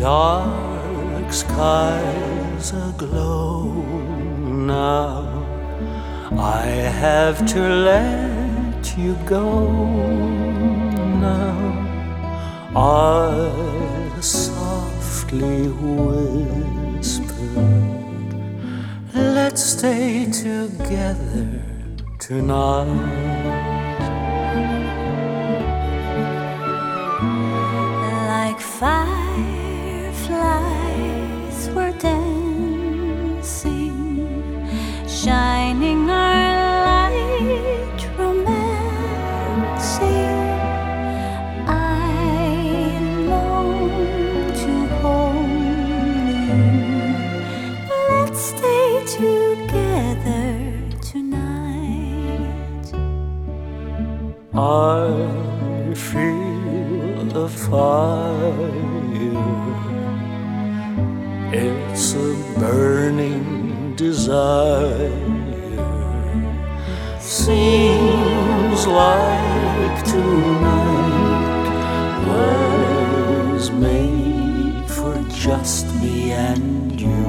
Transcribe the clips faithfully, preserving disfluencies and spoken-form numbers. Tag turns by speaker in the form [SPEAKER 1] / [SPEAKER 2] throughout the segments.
[SPEAKER 1] dark skies aglow now. I have to let you go now. I softly whispered, let's stay together tonight.
[SPEAKER 2] Like fireflies we're dancing, shining our light, romancing. I long to hold you. Let's stay together tonight.
[SPEAKER 1] I feel a fire. It's a burning desire. Seems like tonight was made for just me and you.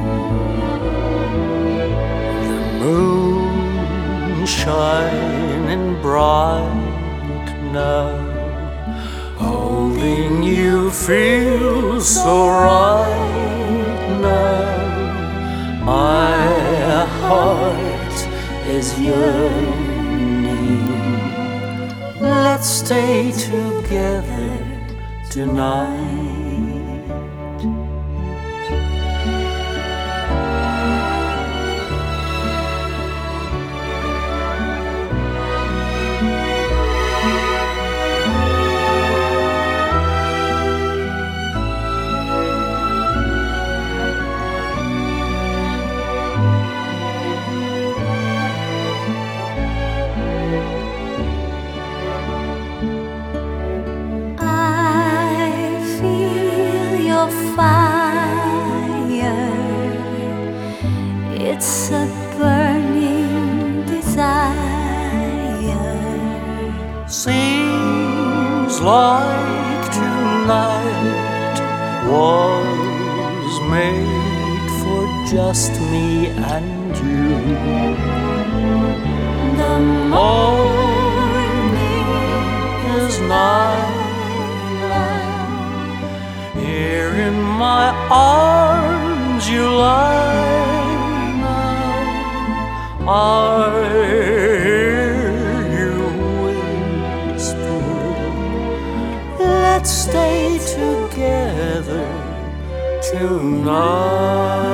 [SPEAKER 1] The moon shining bright now, holding you feels so right now. My heart is yearning. Let's stay together tonight.
[SPEAKER 2] Fire, it's a burning desire.
[SPEAKER 1] Seems like tonight was made for just me and you.
[SPEAKER 2] The morning
[SPEAKER 1] is nigh. Here in my arms you lie now. I hear you whisper, let's stay together tonight.